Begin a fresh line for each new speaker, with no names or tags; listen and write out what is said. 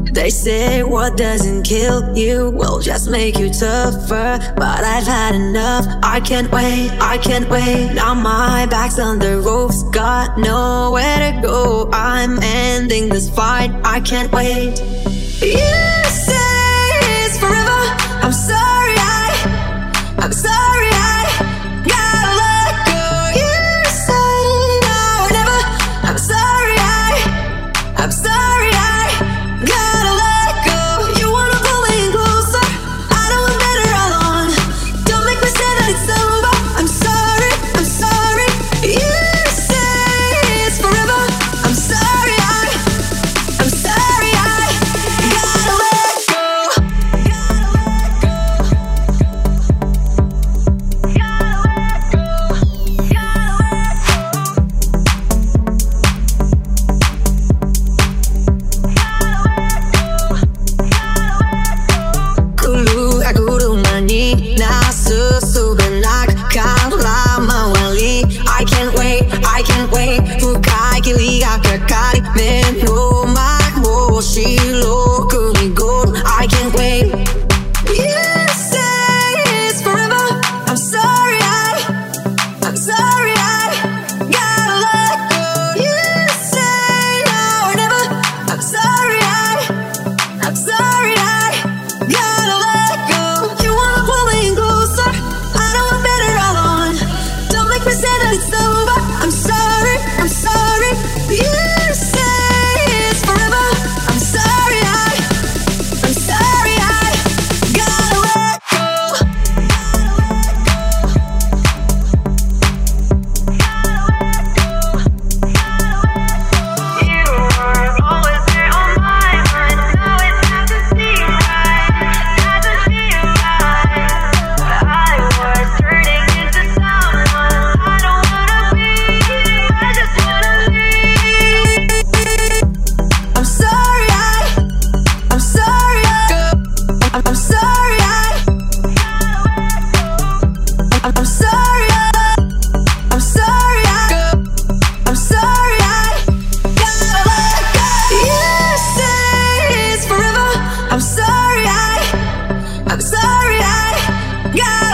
They say what doesn't kill you will just make you tougher, but I've had enough. I can't wait, I can't wait. Now my back's on the ropes, got nowhere to go. I'm ending this fight, I can't wait. You say it's forever. I'm sorry, I'm sorry, I gotta let go. You say now or never. I'm sorry, I'm sorry, I gotta let go. You wanna pull me in closer, I know I'm better alone. Don't make me say that it's over. I'm sorry, I'm sorry. You say it's forever. I'm sorry, I'm sorry, I gotta let go. Kulu aku rumani nasu subenak kala mawali. I can't wait, I can't wait. Fukai kiliga kakari meno makmo shilo kunigo. I can't wait. You say it's forever. I'm sorry, I'm sorry, I gotta let go. You say now or never. I'm sorry, I'm sorry, I gotta let go. You wanna pull me in closer, I know I'm better alone. Don't make me say that it's over. I'm sorry, I'm sorry. You say it's forever. I'm sorry, I'm sorry, I gotta let go. You were always there on my mind. Now it doesn't seem right, doesn't feel right. I was turning into someone I don't wanna be. I just wanna leave. I'm sorry, I'm sorry, I'm sorry, I'm sorry, I'm sorry, I'm sorry, I gotta let go. You say it's forever. I'm sorry, I'm sorry, I gotta